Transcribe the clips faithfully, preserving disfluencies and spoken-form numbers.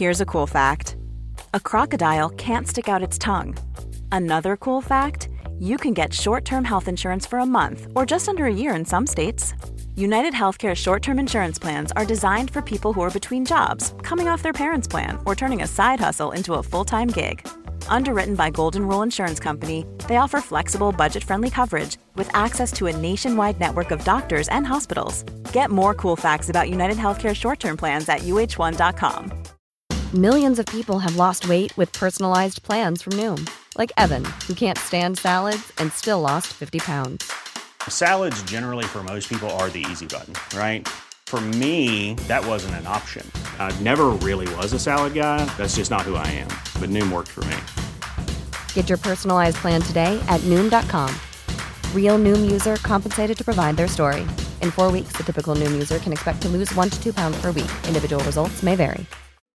Here's a cool fact. A crocodile can't stick out its tongue. Another cool fact, you can get short-term health insurance for a month or just under a year in some states. United Healthcare short-term insurance plans are designed for people who are between jobs, coming off their parents' plan, or turning a side hustle into a full-time gig. Underwritten by Golden Rule Insurance Company, they offer flexible, budget-friendly coverage with access to a nationwide network of doctors and hospitals. Get more cool facts about United Healthcare short-term plans at U H one dot com. Millions of people have lost weight with personalized plans from Noom. Like Evan, who can't stand salads and still lost fifty pounds. Salads generally for most people are the easy button, right? For me, that wasn't an option. I never really was a salad guy. That's just not who I am. But Noom worked for me. Get your personalized plan today at Noom dot com. Real Noom user compensated to provide their story. In four weeks, the typical Noom user can expect to lose one to two pounds per week. Individual results may vary.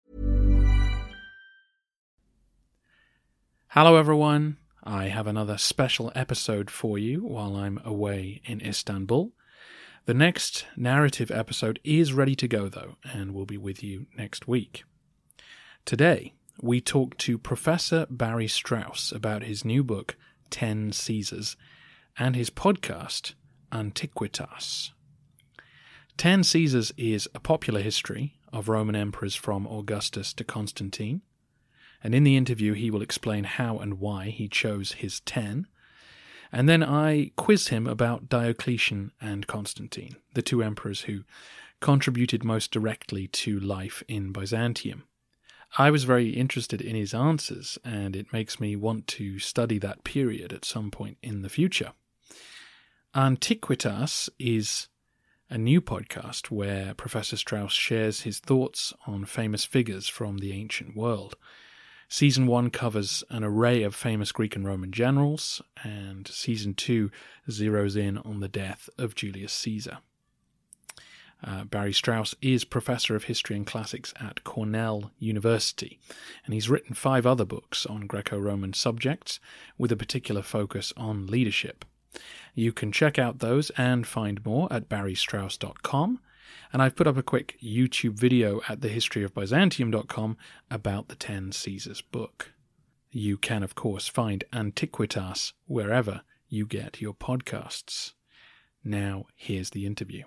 Hello everyone. I have another special episode for you while I'm away in Istanbul. The next narrative episode is ready to go though, and will be with you next week. Today, we talk to Professor Barry Strauss about his new book, Ten Caesars, and his podcast, Antiquitas. Ten Caesars is a popular history of Roman emperors from Augustus to Constantine, and in the interview he will explain how and why he chose his ten, and then I quiz him about Diocletian and Constantine, the two emperors who contributed most directly to life in Byzantium. I was very interested in his answers, and it makes me want to study that period at some point in the future. Antiquitas is a new podcast where Professor Strauss shares his thoughts on famous figures from the ancient world. Season one covers an array of famous Greek and Roman generals, and Season two zeroes in on the death of Julius Caesar. Uh, Barry Strauss is Professor of History and Classics at Cornell University, and he's written five other books on Greco-Roman subjects, with a particular focus on leadership. You can check out those and find more at barry strauss dot com, and I've put up a quick YouTube video at the history of byzantium dot com about the Ten Caesars book. You can, of course, find Antiquitas wherever you get your podcasts. Now, here's the interview.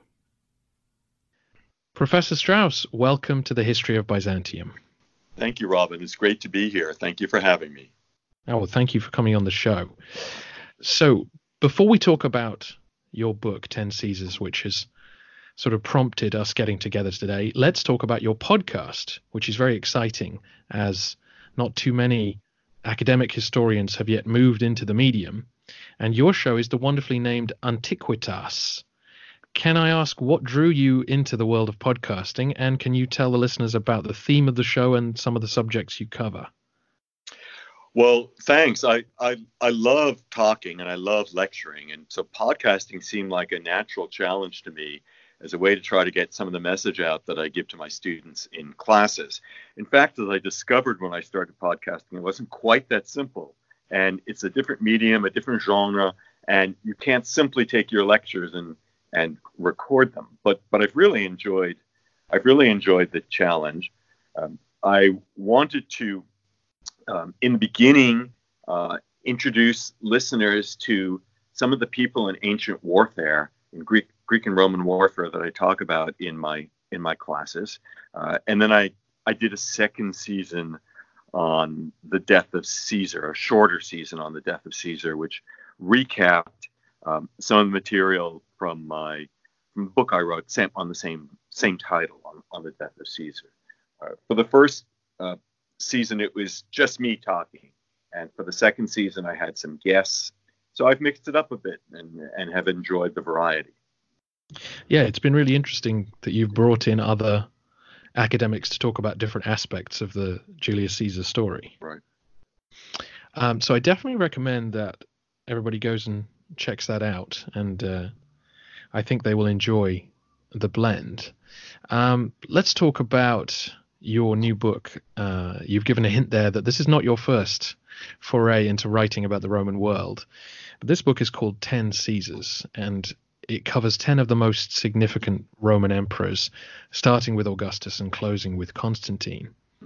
Professor Strauss, welcome to the History of Byzantium. Thank you, Robin. It's great to be here. Thank you for having me. Oh, well, thank you for coming on the show. So, before we talk about your book, Ten Caesars, which has sort of prompted us getting together today, let's talk about your podcast, which is very exciting, as not too many academic historians have yet moved into the medium, and your show is the wonderfully named Antiquitas. Can I ask what drew you into the world of podcasting, and can you tell the listeners about the theme of the show and some of the subjects you cover? Well, thanks. I, I, I love talking and I love lecturing, and so podcasting seemed like a natural challenge to me as a way to try to get some of the message out that I give to my students in classes. In fact, as I discovered when I started podcasting, it wasn't quite that simple. And it's a different medium, a different genre, and you can't simply take your lectures and, and record them. But but I've really enjoyed I've really enjoyed the challenge. Um, I wanted to, um, in the beginning, uh, introduce listeners to some of the people in ancient warfare, in Greek Greek and Roman warfare that I talk about in my in my classes, uh, and then I I did a second season on the death of Caesar, a shorter season on the death of Caesar, which recapped um, some of the material from my from the book I wrote same, on the same same title on, on the death of Caesar. Uh, for the first uh, season, it was just me talking, and for the second season, I had some guests. So I've mixed it up a bit and and have enjoyed the variety. Yeah, it's been really interesting that you've brought in other academics to talk about different aspects of the Julius Caesar story. Right. Um, so I definitely recommend that everybody goes and checks that out, and uh, I think they will enjoy the blend. Um, let's talk about your new book. Uh, you've given a hint there that this is not your first foray into writing about the Roman world, but this book is called Ten Caesars, and it covers ten of the most significant Roman emperors, starting with Augustus and closing with Constantine.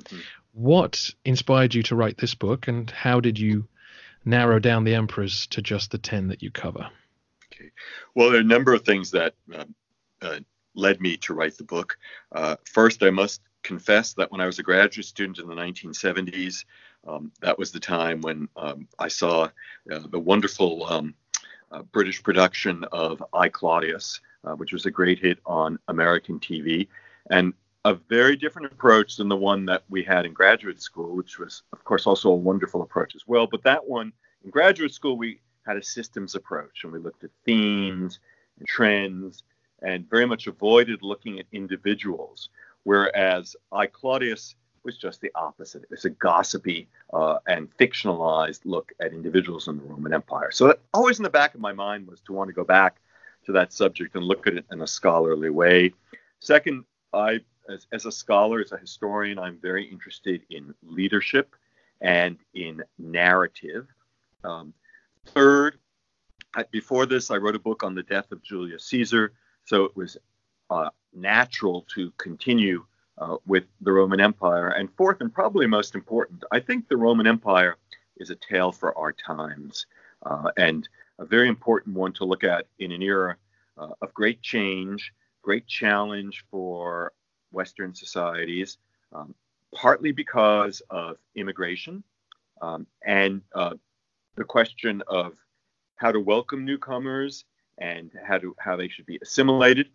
Mm-hmm. What inspired you to write this book, and how did you narrow down the emperors to just the ten that you cover? Okay. Well, there are a number of things that uh, uh, led me to write the book. Uh, first, I must confess that when I was a graduate student in the nineteen seventies, um, that was the time when um, I saw uh, the wonderful um, uh, British production of I, Claudius, uh, which was a great hit on American T V, and a very different approach than the one that we had in graduate school, which was, of course, also a wonderful approach as well. But that one, in graduate school, we had a systems approach, and we looked at themes and trends and very much avoided looking at individuals, whereas I, Claudius was just the opposite. It was a gossipy uh, and fictionalized look at individuals in the Roman Empire. So that always in the back of my mind was to want to go back to that subject and look at it in a scholarly way. Second, I, as, as a scholar, as a historian, I'm very interested in leadership and in narrative. Um, third, I, before this, I wrote a book on the death of Julius Caesar, so it was uh, natural to continue uh, with the Roman Empire. And fourth, and probably most important, I think the Roman Empire is a tale for our times, uh, and a very important one to look at in an era uh, of great change, great challenge for Western societies, um, partly because of immigration um, and uh, the question of how to welcome newcomers and how to how they should be assimilated,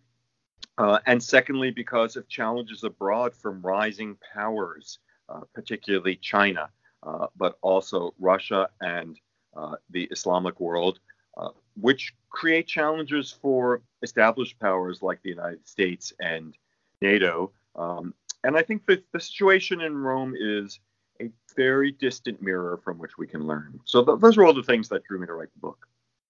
uh, and secondly because of challenges abroad from rising powers, uh, particularly China, uh, but also Russia and uh, the Islamic world, uh, which create challenges for established powers like the United States and NATO. Um, and I think that the situation in Rome is a very distant mirror from which we can learn. So th- those are all the things that drew me to write the book.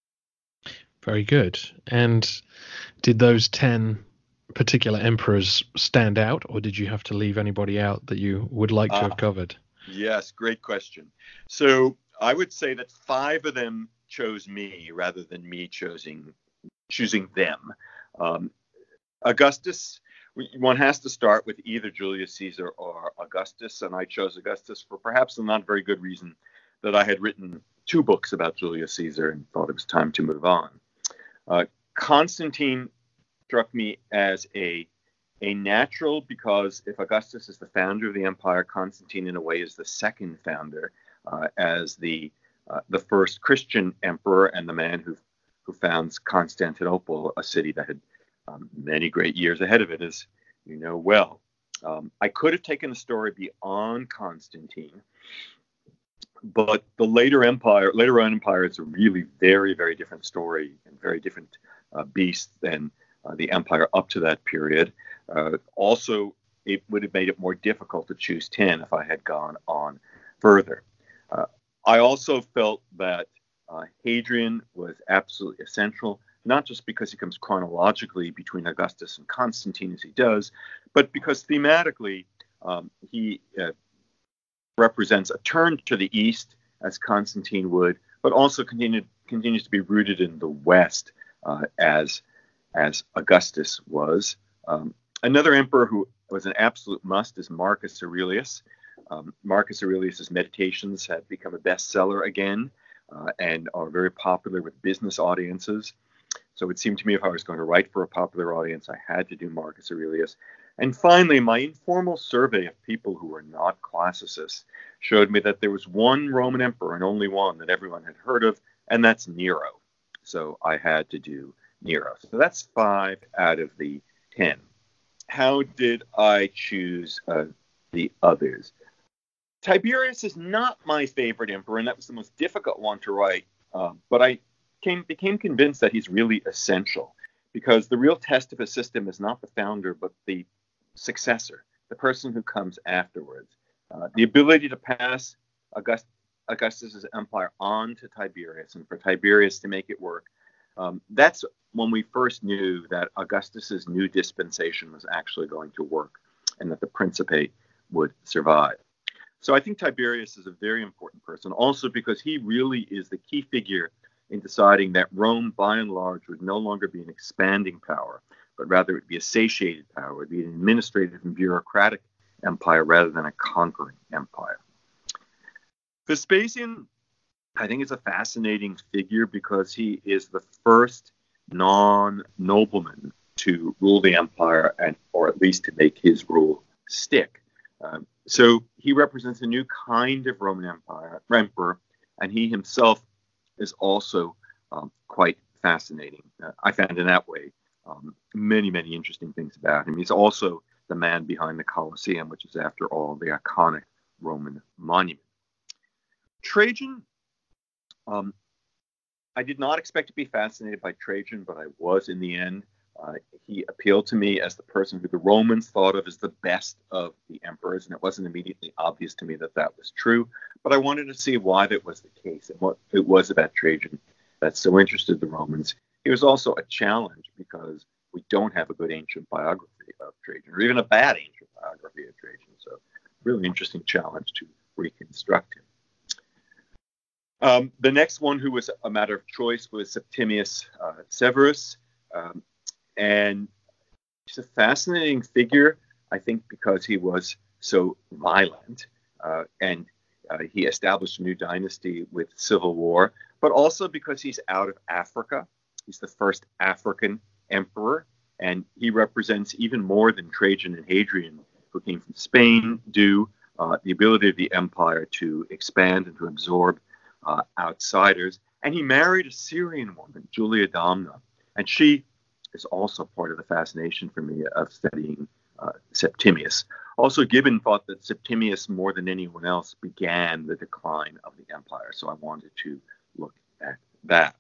Very good. And did those ten particular emperors stand out, or did you have to leave anybody out that you would like to uh, have covered? Yes, great question. So I would say that five of them chose me rather than me choosing choosing them. Um, Augustus, one has to start with either Julius Caesar or Augustus, and I chose Augustus for perhaps a not very good reason, that I had written two books about Julius Caesar and thought it was time to move on. Uh, Constantine struck me as a a natural because if Augustus is the founder of the empire, Constantine in a way is the second founder, uh, as the uh, the first Christian emperor and the man who who founds Constantinople, a city that had um, many great years ahead of it, as you know well. Um, I could have taken the story beyond Constantine, but the later empire, later on empire, is a really very, very different story and very different uh, beast than uh, the empire up to that period. Uh, also, it would have made it more difficult to choose ten if I had gone on further. Uh, I also felt that uh, Hadrian was absolutely essential, not just because he comes chronologically between Augustus and Constantine as he does, but because thematically um, he uh, represents a turn to the east, as Constantine would, but also continued, continues to be rooted in the west, uh, as as Augustus was. Um, another emperor who was an absolute must is Marcus Aurelius. Um, Marcus Aurelius's Meditations have become a bestseller again uh, and are very popular with business audiences. So it seemed to me if I was going to write for a popular audience, I had to do Marcus Aurelius. And finally, my informal survey of people who were not classicists showed me that there was one Roman emperor and only one that everyone had heard of, and that's Nero. So I had to do Nero. So that's five out of the ten. How did I choose uh, the others? Tiberius is not my favorite emperor, and that was the most difficult one to write. Uh, but I came, became convinced that he's really essential, because the real test of a system is not the founder, but the successor, the person who comes afterwards. Uh, the ability to pass August, Augustus's empire on to Tiberius, and for Tiberius to make it work. Um, that's when we first knew that Augustus's new dispensation was actually going to work and that the Principate would survive. So I think Tiberius is a very important person, also because he really is the key figure in deciding that Rome, by and large, would no longer be an expanding power, but rather it would be a satiated power. It would be an administrative and bureaucratic empire rather than a conquering empire. Vespasian, I think, is a fascinating figure because he is the first non-nobleman to rule the empire, and or at least to make his rule stick. Um, so he represents a new kind of Roman Empire emperor, and he himself is also um, quite fascinating. Uh, I found in that way um, many, many interesting things about him. He's also the man behind the Colosseum, which is, after all, the iconic Roman monument. Trajan, um, I did not expect to be fascinated by Trajan, but I was in the end. Uh, he appealed to me as the person who the Romans thought of as the best of the emperors, and it wasn't immediately obvious to me that that was true. But I wanted to see why that was the case and what it was about Trajan that so interested the Romans. He was also a challenge because we don't have a good ancient biography of Trajan, or even a bad ancient biography of Trajan. So, really interesting challenge to reconstruct him. Um, the next one who was a matter of choice was Septimius uh, Severus. Um, and he's a fascinating figure, I think, because he was so violent. Uh, and uh, he established a new dynasty with civil war, but also because he's out of Africa. He's the first African emperor, and he represents even more than Trajan and Hadrian, who came from Spain, do uh, the ability of the empire to expand and to absorb Uh, outsiders. And he married a Syrian woman, Julia Domna, and she is also part of the fascination for me of studying uh, Septimius. Also, Gibbon thought that Septimius, more than anyone else, began the decline of the empire, so I wanted to look at that.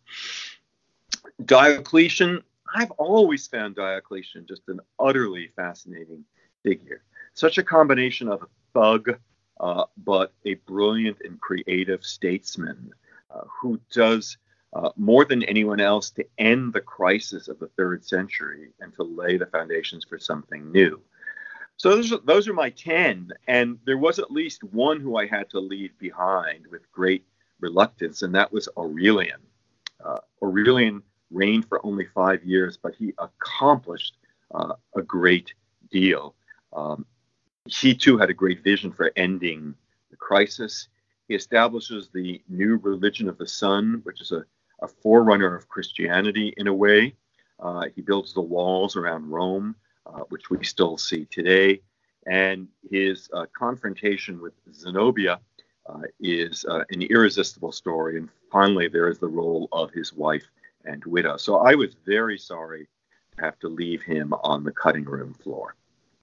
Diocletian, I've always found Diocletian just an utterly fascinating figure. Such a combination of a thug, Uh, but a brilliant and creative statesman uh, who does uh, more than anyone else to end the crisis of the third century and to lay the foundations for something new. So those are, those are my ten, and there was at least one who I had to leave behind with great reluctance, and that was Aurelian. Uh, Aurelian reigned for only five years, but he accomplished uh, a great deal. Um, He, too, had a great vision for ending the crisis. He establishes the new religion of the sun, which is a, a forerunner of Christianity in a way. Uh, he builds the walls around Rome, uh, which we still see today. And his uh, confrontation with Zenobia uh, is uh, an irresistible story. And finally, there is the role of his wife and widow. So I was very sorry to have to leave him on the cutting room floor.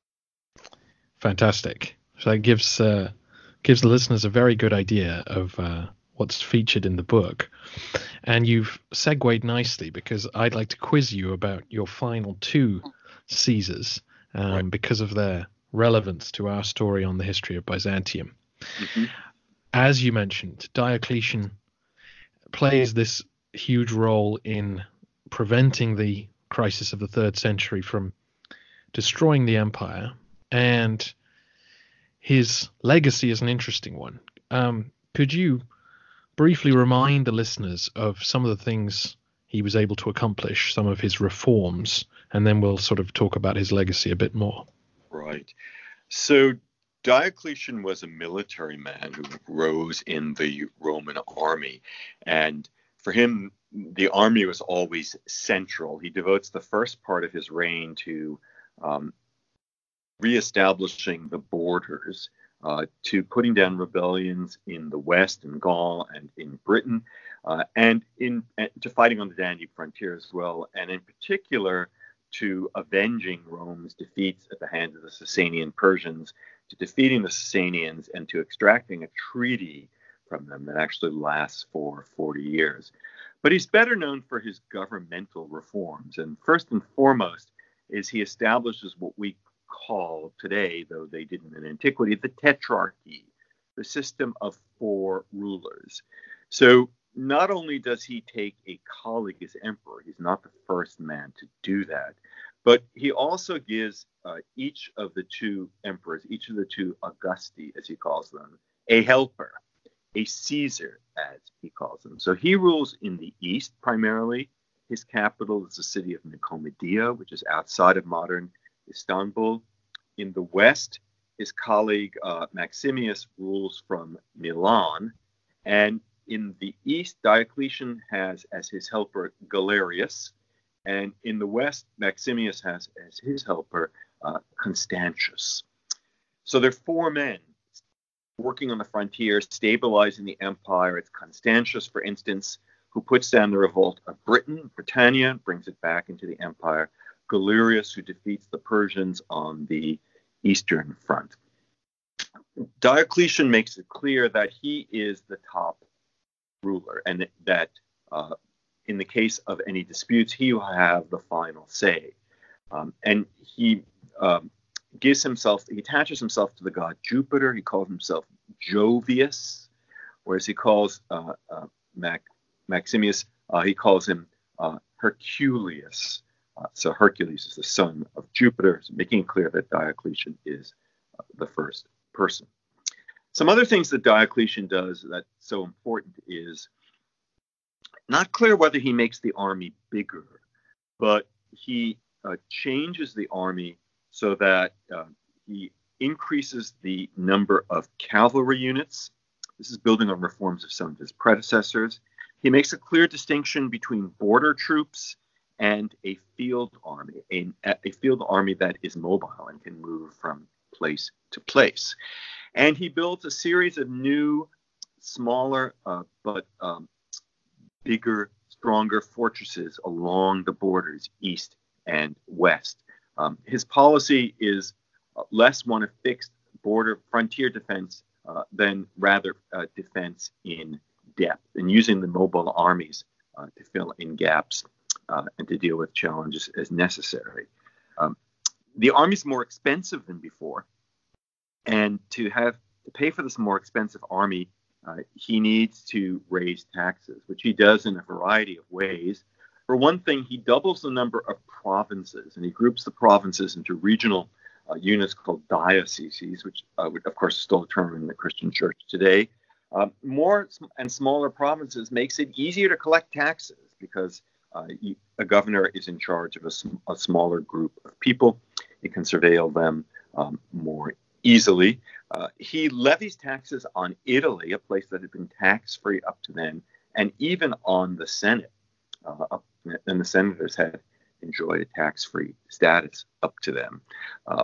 Fantastic. So that gives uh, gives the listeners a very good idea of uh, what's featured in the book. And you've segued nicely, because I'd like to quiz you about your final two Caesars um, right. because of their relevance to our story on the history of Byzantium. Mm-hmm. As you mentioned, Diocletian plays this huge role in preventing the crisis of the third century from destroying the empire. And his legacy is an interesting one. Um, could you briefly remind the listeners of some of the things he was able to accomplish, some of his reforms, and then we'll sort of talk about his legacy a bit more. Right. So Diocletian was a military man who rose in the Roman army. And for him, the army was always central. He devotes the first part of his reign to um, reestablishing the borders, uh, to putting down rebellions in the West, in Gaul, and in Britain, uh, and in and to fighting on the Danube frontier as well, and in particular to avenging Rome's defeats at the hands of the Sasanian Persians, to defeating the Sasanians, and to extracting a treaty from them that actually lasts for forty years. But he's better known for his governmental reforms, and first and foremost is he establishes what we call today, though they didn't in antiquity, the tetrarchy, the system of four rulers. So not only does he take a colleague as emperor, he's not the first man to do that, but he also gives uh, each of the two emperors, each of the two Augusti, as he calls them, a helper, a Caesar, as he calls them. So he rules in the east primarily. His capital is the city of Nicomedia, which is outside of modern Istanbul. In the west, his colleague uh, Maximius rules from Milan. And in the east, Diocletian has as his helper Galerius. And in the west, Maximius has as his helper uh, Constantius. So there are four men working on the frontier, stabilizing the empire. It's Constantius, for instance, who puts down the revolt of Britain, Britannia, brings it back into the empire. Galerius, who defeats the Persians on the Eastern Front. Diocletian makes it clear that he is the top ruler, and that uh, in the case of any disputes, he will have the final say. Um, and he um, gives himself, he attaches himself to the god Jupiter. He calls himself Jovius, whereas he calls uh, uh, Mac, Maximius, uh, he calls him uh, Herculeus. Uh, so Hercules is the son of Jupiter, so making it clear that Diocletian is uh, the first person. Some other things that Diocletian does that's so important is not clear whether he makes the army bigger, but he uh, changes the army so that uh, he increases the number of cavalry units. This is building on reforms of some of his predecessors. He makes a clear distinction between border troops and a field army, a, a field army that is mobile and can move from place to place. And he builds a series of new, smaller, uh, but um, bigger, stronger fortresses along the borders, east and west. Um, his policy is less one of fixed border frontier defense uh, than rather uh, defense in depth, and using the mobile armies uh, to fill in gaps uh, and to deal with challenges as necessary. Um, the army's more expensive than before, and to have to pay for this more expensive army, uh, he needs to raise taxes, which he does in a variety of ways. For one thing, he doubles the number of provinces, and he groups the provinces into regional uh, units called dioceses, which, uh, of course, is still a term in the Christian church today. Um, more and smaller provinces makes it easier to collect taxes because uh, a governor is in charge of a, sm- a smaller group of people. He can surveil them um, more easily. Uh, he levies taxes on Italy, a place that had been tax-free up to then, and even on the Senate. Uh, and the senators had enjoyed a tax-free status up to them. Uh,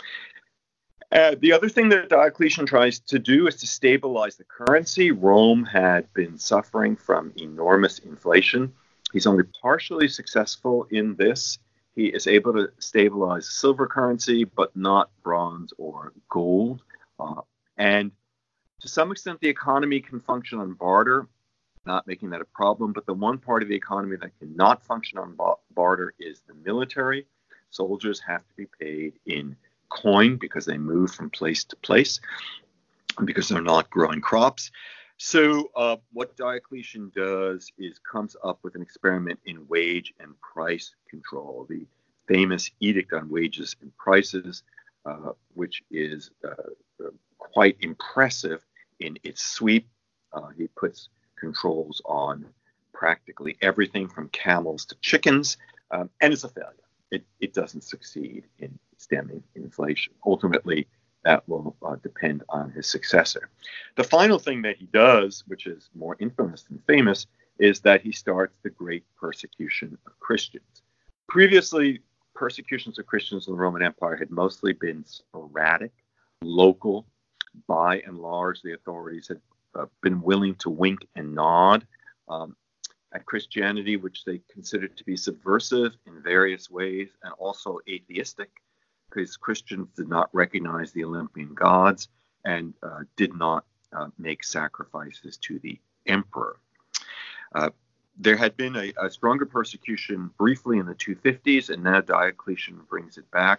uh, the other thing that Diocletian tries to do is to stabilize the currency. Rome had been suffering from enormous inflation. He's only partially successful in this. He is able to stabilize silver currency, but not bronze or gold. Uh, and to some extent, the economy can function on barter, not making that a problem. But the one part of the economy that cannot function on ba- barter is the military. Soldiers have to be paid in coin because they move from place to place, because they're not growing crops. So uh, what Diocletian does is comes up with an experiment in wage and price control, the famous Edict on Wages and Prices, uh, which is uh, quite impressive in its sweep. Uh, he puts controls on practically everything from camels to chickens, um, and it's a failure. It, it doesn't succeed in stemming inflation. Ultimately, that will uh, depend on his successor. The final thing that he does, which is more infamous than famous, is that he starts the great persecution of Christians. Previously, persecutions of Christians in the Roman Empire had mostly been sporadic, local. By and large, the authorities had uh, been willing to wink and nod um, at Christianity, which they considered to be subversive in various ways and also atheistic, because Christians did not recognize the Olympian gods and uh, did not uh, make sacrifices to the emperor. Uh, there had been a, a stronger persecution briefly in the two fifties, and now Diocletian brings it back.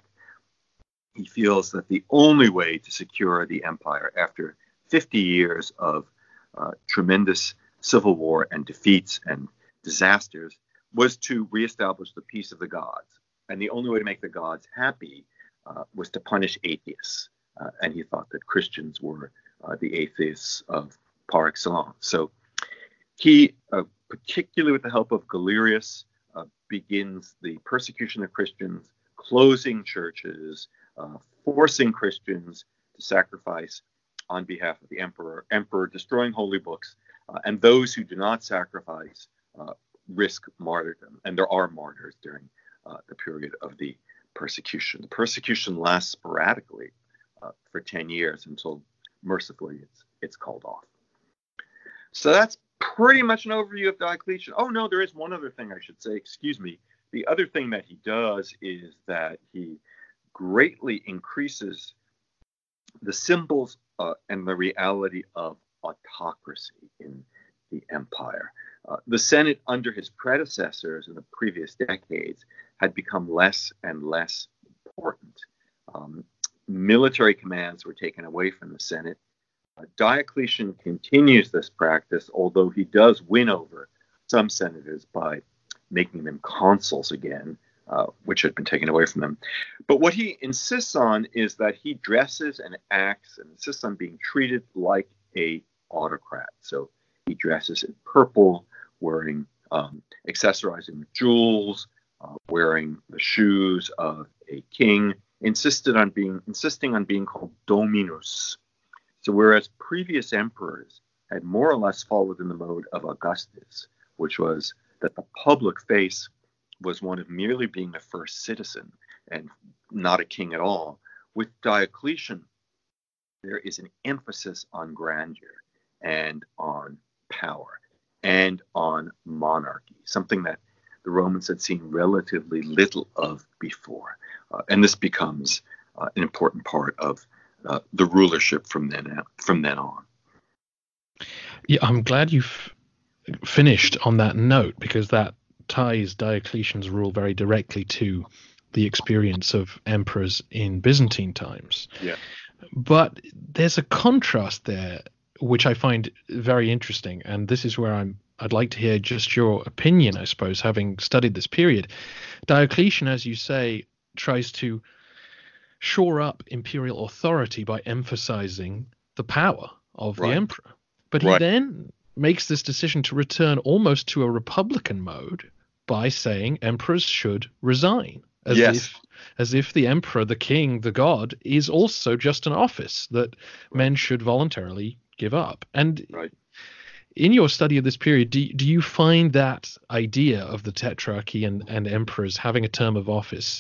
He feels that the only way to secure the empire after fifty years of uh, tremendous civil war and defeats and disasters was to reestablish the peace of the gods. And the only way to make the gods happy uh, was to punish atheists. Uh, and he thought that Christians were uh, the atheists of par excellence. So he, uh, particularly with the help of Galerius, uh, begins the persecution of Christians, closing churches, uh, forcing Christians to sacrifice on behalf of the emperor, emperor destroying holy books, uh, and those who do not sacrifice uh, risk martyrdom. And there are martyrs during uh, the period of the persecution. The persecution lasts sporadically uh, for ten years until mercifully it's, it's called off. So that's pretty much an overview of Diocletian. Oh, no, there is one other thing I should say. Excuse me. The other thing that he does is that he greatly increases the symbols uh, and the reality of autocracy in the empire. Uh, the Senate under his predecessors in the previous decades had become less and less important. Um, military commands were taken away from the Senate. Uh, Diocletian continues this practice, although he does win over some senators by making them consuls again, uh, which had been taken away from them. But what he insists on is that he dresses and acts and insists on being treated like a autocrat. So he dresses in purple, wearing, um, accessorizing with jewels, uh, wearing the shoes of a king, insisted on being, insisting on being called Dominus. So whereas previous emperors had more or less followed in the mode of Augustus, which was that the public face was one of merely being the first citizen and not a king at all, with Diocletian, there is an emphasis on grandeur and on power and on monarchy, something that the Romans had seen relatively little of before. Uh, and this becomes uh, an important part of uh, the rulership from then, from then on. Yeah, I'm glad you've finished on that note, because that ties Diocletian's rule very directly to the experience of emperors in Byzantine times. Yeah. But there's a contrast there which I find very interesting, and this is where I'm I'd like to hear just your opinion, I suppose, having studied this period. Diocletian, as you say, tries to shore up imperial authority by emphasizing the power of Right. the emperor. But he Right. then makes this decision to return almost to a republican mode by saying emperors should resign, as Yes. if as if the emperor, the king, the god, is also just an office that men should voluntarily give up. And Right. in your study of this period, do, do you find that idea of the tetrarchy and, and emperors having a term of office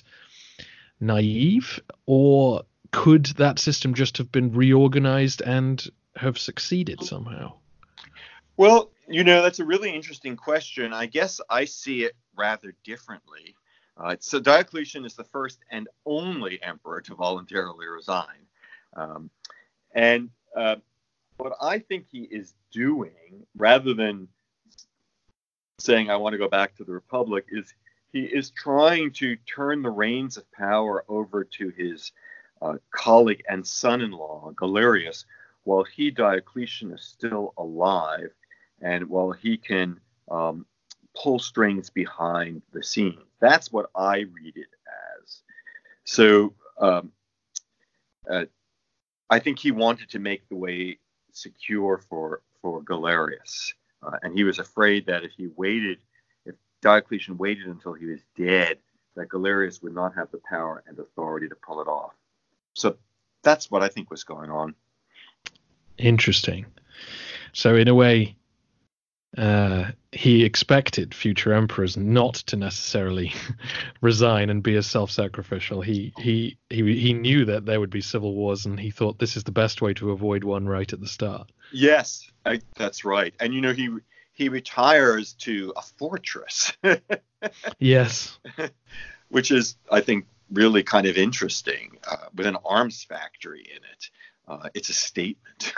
naive, or could that system just have been reorganized and have succeeded somehow? Well, you know, that's a really interesting question. I guess I see it rather differently. Uh, so Diocletian is the first and only emperor to voluntarily resign. Um, and uh, what I think he is doing, rather than saying, I want to go back to the Republic, is he is trying to turn the reins of power over to his uh, colleague and son-in-law, Galerius, while he, Diocletian, is still alive, and while he can um, pull strings behind the scenes. That's what I read it as. So um, uh, I think he wanted to make the way secure for, for Galerius. Uh, and he was afraid that if he waited, if Diocletian waited until he was dead, that Galerius would not have the power and authority to pull it off. So that's what I think was going on. Interesting. So in a way, uh, he expected future emperors not to necessarily resign and be as self-sacrificial. He he he he knew that there would be civil wars, and he thought this is the best way to avoid one right at the start. Yes, I, that's right. And you know, he he retires to a fortress. Yes. Which is, I think, really kind of interesting, uh, with an arms factory in it. Uh, it's a statement.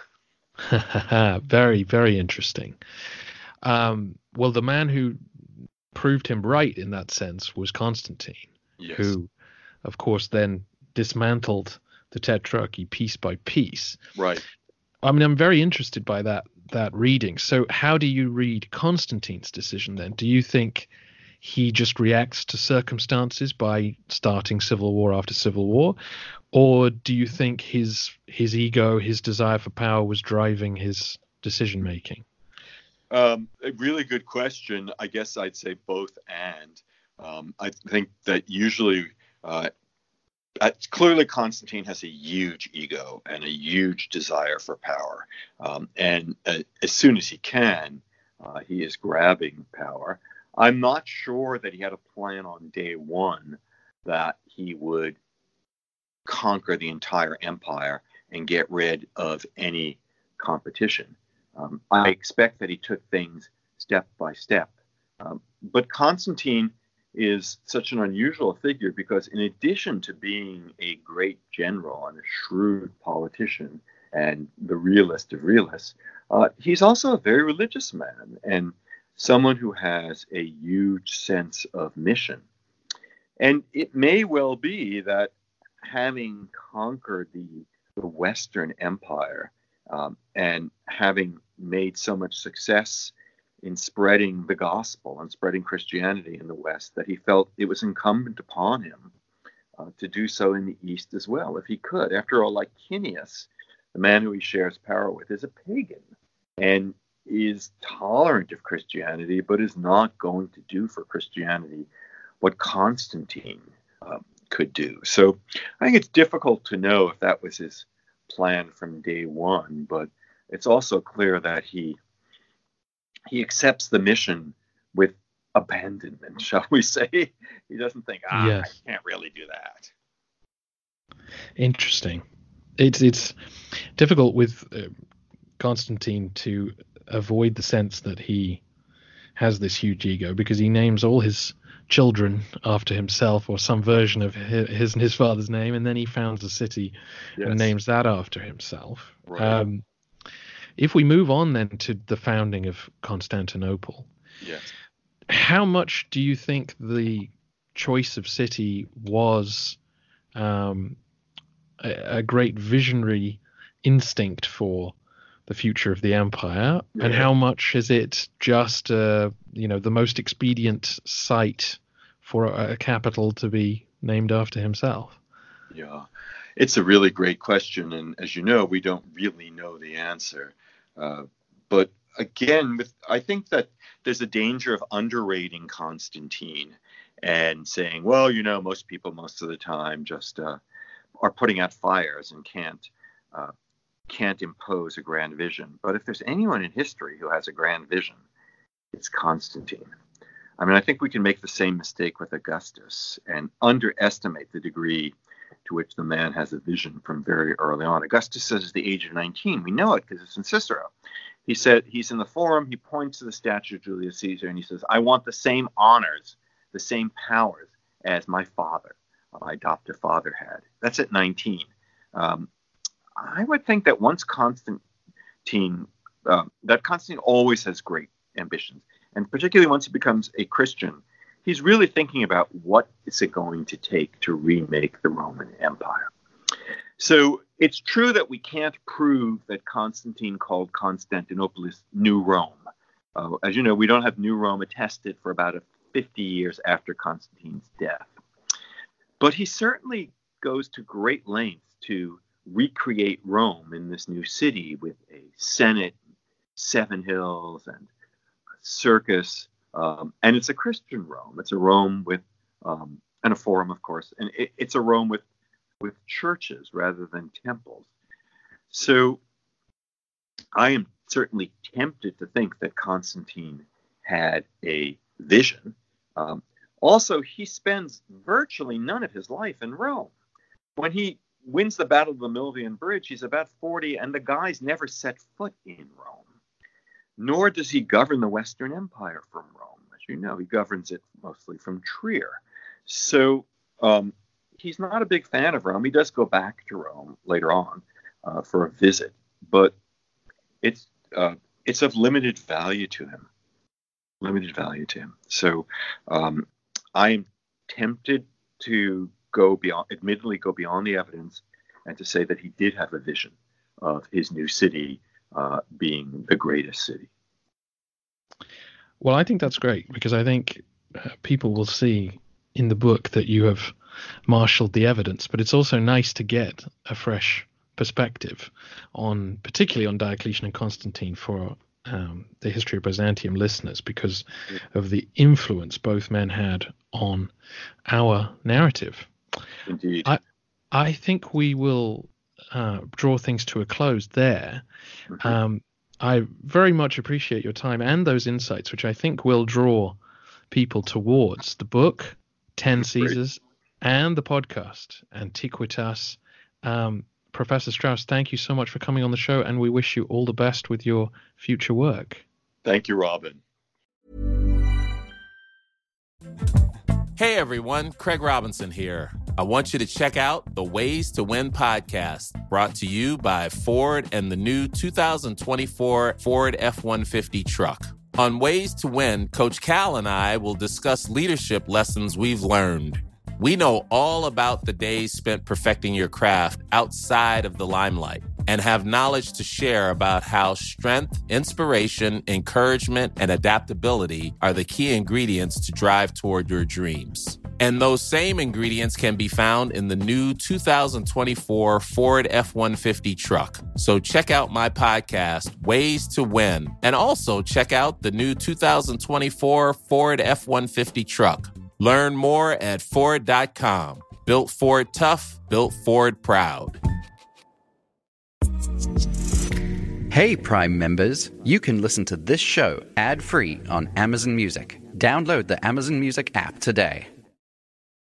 Very, very interesting. Um, well, the man who proved him right in that sense was Constantine, Yes. who, of course, then dismantled the Tetrarchy piece by piece. Right. I mean, I'm very interested by that that reading. So how do you read Constantine's decision then? Do you think he just reacts to circumstances by starting civil war after civil war? Or do you think his his ego, his desire for power was driving his decision making? Um, a really good question. I guess I'd say both and. Um, I think that usually uh, uh, clearly Constantine has a huge ego and a huge desire for power. Um, and uh, as soon as he can, uh, he is grabbing power. I'm not sure that he had a plan on day one that he would conquer the entire empire and get rid of any competition. Um, I expect that he took things step by step. Um, but Constantine is such an unusual figure because in addition to being a great general and a shrewd politician and the realist of realists, uh, he's also a very religious man and someone who has a huge sense of mission. And it may well be that having conquered the, the Western Empire um, and having made so much success in spreading the gospel and spreading Christianity in the West, that he felt it was incumbent upon him uh, to do so in the East as well, if he could. After all, Licinius, the man who he shares power with, is a pagan and is tolerant of Christianity, but is not going to do for Christianity what Constantine um, could do. So I think it's difficult to know if that was his plan from day one, but it's also clear that he he accepts the mission with abandonment, shall we say. He doesn't think, ah, yes. I can't really do that. Interesting. It's it's difficult with uh, Constantine to avoid the sense that he has this huge ego because he names all his children after himself or some version of his and his father's name, and then he founds a city yes. and names that after himself. Right. Um, if we move on then to the founding of Constantinople, yes. how much do you think the choice of city was um, a, a great visionary instinct for the future of the empire, yeah. and how much is it just uh, you know the most expedient site for a, a capital to be named after himself? Yeah, it's a really great question, and as you know, we don't really know the answer. Uh, but again, with I think that there's a danger of underrating Constantine and saying, well, you know, most people most of the time just uh, are putting out fires and can't. Uh, can't impose a grand vision. But if there's anyone in history who has a grand vision, it's Constantine. I mean, I think we can make the same mistake with Augustus and underestimate the degree to which the man has a vision from very early on. Augustus says at the age of nineteen, we know it because it's in Cicero. He said, he's in the Forum, he points to the statue of Julius Caesar and he says, I want the same honors, the same powers as my father, my adoptive father had. That's at nineteen. Um, I would think that once Constantine, uh, that Constantine always has great ambitions, and particularly once he becomes a Christian, he's really thinking about what is it going to take to remake the Roman Empire. So it's true that we can't prove that Constantine called Constantinople New Rome. Uh, as you know, we don't have New Rome attested for about fifty years after Constantine's death. But he certainly goes to great lengths to recreate Rome in this new city with a Senate, seven hills, and a circus. Um, and it's a Christian Rome. It's a Rome with, um, and a forum, of course. And it, it's a Rome with, with churches rather than temples. So I am certainly tempted to think that Constantine had a vision. Um, also, he spends virtually none of his life in Rome. When he wins the Battle of the Milvian Bridge, he's about forty, and the guy's never set foot in Rome. Nor does he govern the Western Empire from Rome. As you know, he governs it mostly from Trier. So um, he's not a big fan of Rome. He does go back to Rome later on uh, for a visit, but it's uh, it's of limited value to him. Limited value to him. So um, I am tempted to go beyond, admittedly go beyond the evidence and to say that he did have a vision of his new city uh, being the greatest city. Well, I think that's great because I think uh, people will see in the book that you have marshaled the evidence, but it's also nice to get a fresh perspective on, particularly on Diocletian and Constantine for um, the History of Byzantium listeners because of the influence both men had on our narrative. Indeed. I, I think we will uh, draw things to a close there. Mm-hmm. Um, I very much appreciate your time and those insights, which I think will draw people towards the book, Ten Caesars, and the podcast, Antiquitas. Um, Professor Strauss, thank you so much for coming on the show, and we wish you all the best with your future work. Thank you, Robin. Hey everyone, Craig Robinson here. I want you to check out the Ways to Win podcast, brought to you by Ford and the new two thousand twenty-four Ford F one fifty truck. On Ways to Win, Coach Cal and I will discuss leadership lessons we've learned. We know all about the days spent perfecting your craft outside of the limelight and have knowledge to share about how strength, inspiration, encouragement, and adaptability are the key ingredients to drive toward your dreams. And those same ingredients can be found in the new two thousand twenty-four Ford F one fifty truck. So check out my podcast, Ways to Win, and also check out the new two thousand twenty-four Ford F one fifty truck. Learn more at Ford dot com. Built Ford tough, built Ford proud. Hey, Prime members, you can listen to this show ad-free on Amazon Music. Download the Amazon Music app today.